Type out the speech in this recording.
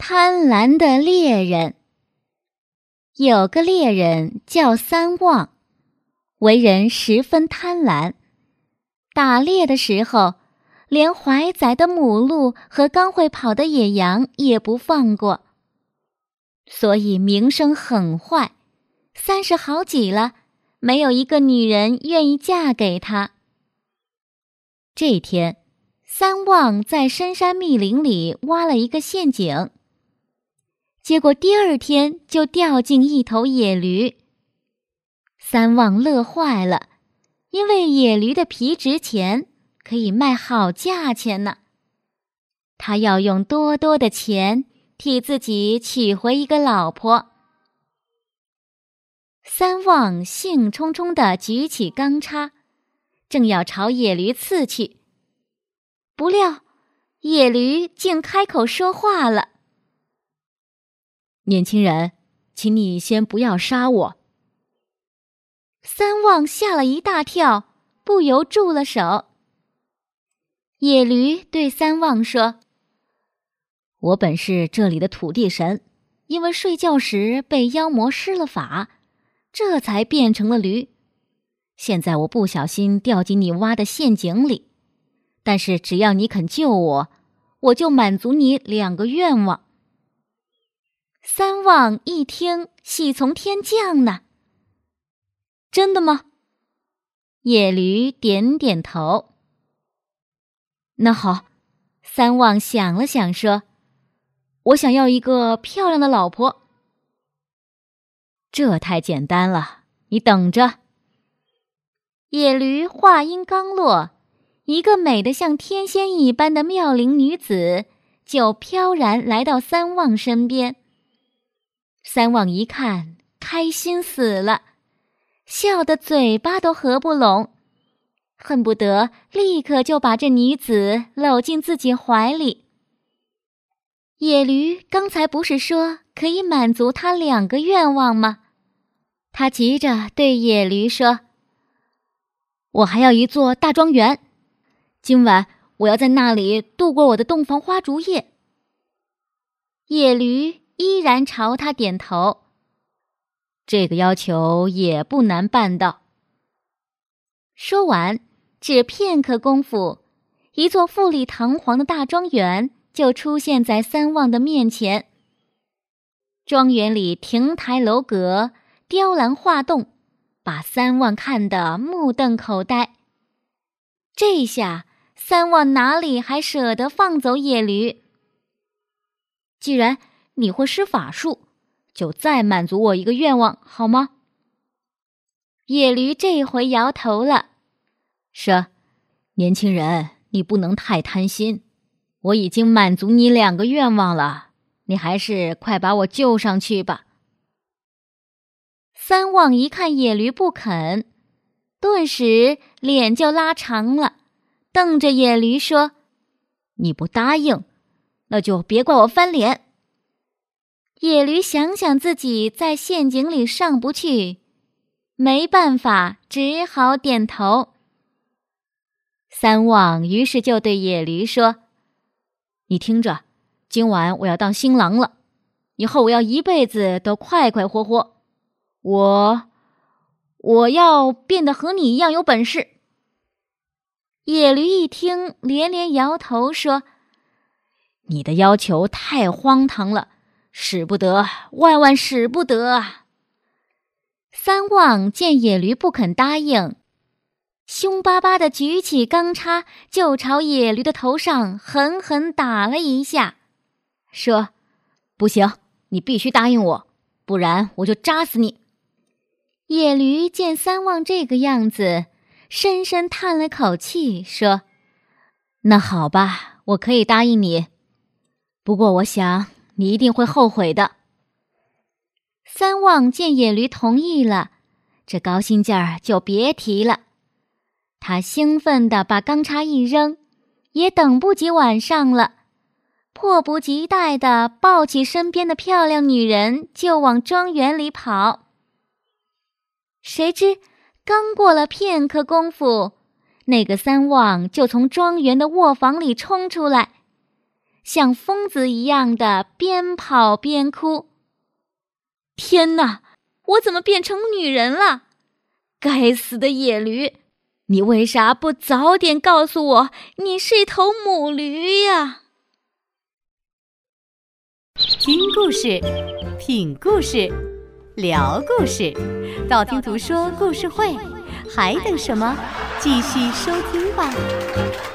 贪婪的猎人。有个猎人叫三望，为人十分贪婪。打猎的时候，连怀宰的母鹿和刚会跑的野羊也不放过，所以名声很坏，30好几了，没有一个女人愿意嫁给他。这天，三望在深山密林里挖了一个陷阱，结果第2天就掉进一头野驴。三望乐坏了，因为野驴的皮值钱，可以卖好价钱呢。他要用多多的钱替自己娶回一个老婆。三望兴冲冲地举起钢叉，正要朝野驴刺去，不料野驴竟开口说话了： 年轻人，请你先不要杀我。 三望吓了一大跳，不由住了手。野驴对三望说： 我本是这里的土地神，因为睡觉时被妖魔施了法，这才变成了驴。现在我不小心掉进你挖的陷阱里，但是只要你肯救我，我就满足你2个愿望。 三望一听，喜从天降呢。真的吗？野驴点点头。 那好， 三望想了想说： 我想要一个漂亮的老婆。 这太简单了，你等着。野驴话音刚落，一个美得像天仙一般的妙龄女子就飘然来到三望身边。三望一看，开心死了，笑得嘴巴都合不拢，恨不得立刻就把这女子搂进自己怀里。野驴刚才不是说可以满足他2个愿望吗？他急着对野驴说： 我还要一座大庄园，今晚我要在那里度过我的洞房花烛夜。 野驴依然朝他点头。 这个要求也不难办到。 说完，只片刻功夫，一座富丽堂皇的大庄园就出现在三望的面前。庄园里亭台楼阁，雕栏画栋，把三望看得目瞪口呆。这下三望哪里还舍得放走野驴？ 既然你会施法术，就再满足我1个愿望好吗？ 野驴这回摇头了， 说：年轻人，你不能太贪心，我已经满足你2个愿望了，你还是快把我救上去吧。 三望一看野驴不肯，顿时脸就拉长了，瞪着野驴说： 你不答应，那就别怪我翻脸。 野驴想想自己在陷阱里上不去，没办法，只好点头。三望于是就对野驴说： 你听着，今晚我要当新郎了，以后我要一辈子都快快活活。我要变得和你一样有本事。 野驴一听，连连摇头说： 你的要求太荒唐了，使不得，万万使不得啊！ 三望见野驴不肯答应，凶巴巴地举起钢叉，就朝野驴的头上狠狠打了一下，说： 不行，你必须答应我，不然我就扎死你。 野驴见三望这个样子，深深叹了口气，说： 那好吧，我可以答应你，不过我想你一定会后悔的。 三望见野驴同意了，这高兴劲儿就别提了。他兴奋地把钢叉一扔，也等不及晚上了，迫不及待地抱起身边的漂亮女人就往庄园里跑。谁知刚过了片刻功夫，那个三望就从庄园的卧房里冲出来， 像疯子一样的边跑边哭。天哪，我怎么变成女人了？该死的野驴，你为啥不早点告诉我你是一头母驴呀？ 听故事，品故事，聊故事，道听途说故事会，还等什么？继续收听吧。